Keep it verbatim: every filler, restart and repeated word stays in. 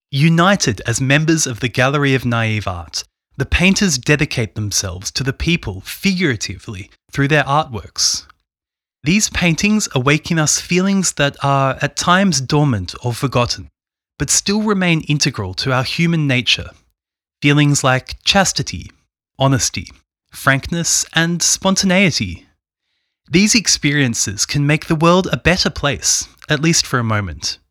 United as members of the Gallery of Naive Art, the painters dedicate themselves to the people figuratively through their artworks. These paintings awaken us feelings that are at times dormant or forgotten, but still remain integral to our human nature. Feelings like chastity, honesty, frankness, and spontaneity. These experiences can make the world a better place, at least for a moment.